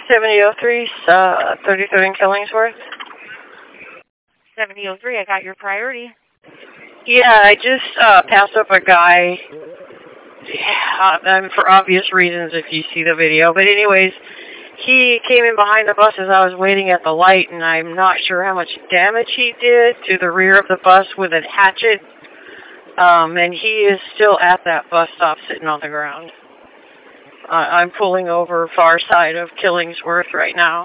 7003, 33rd in Killingsworth. 7003, I got your priority. Yeah, I just passed up a guy, for obvious reasons if you see the video. But anyways, he came in behind the bus as I was waiting at the light, and I'm not sure how much damage he did to the rear of the bus with a hatchet. And he is still at that bus stop sitting on the ground. I'm pulling over far side of Killingsworth right now.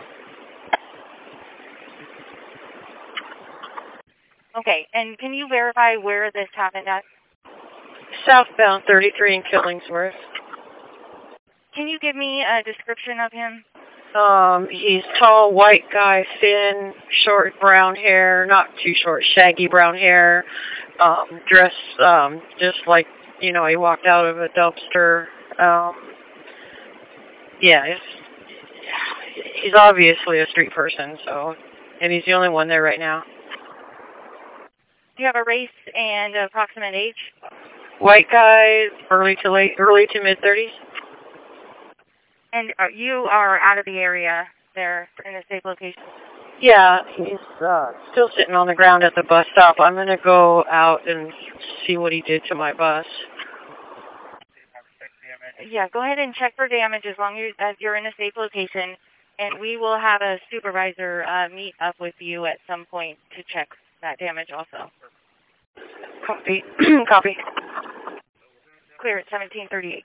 Okay, and can you verify where this happened at? Southbound 33 in Killingsworth. Can you give me a description of him? He's tall, white guy, thin, short brown hair, not too short, shaggy brown hair, dressed, just like, you know, he walked out of a dumpster. Yeah, he's obviously a street person, so, and he's the only one there right now. Do you have a race and approximate age? White guy, early to mid-30s. And you are out of the area there in a safe location? Yeah, he's still sitting on the ground at the bus stop. I'm going to go out and see what he did to my bus. Yeah, go ahead and check for damage as long as you're in a safe location, and we will have a supervisor meet up with you at some point to check that damage also. Copy. Copy. Clear at 1738.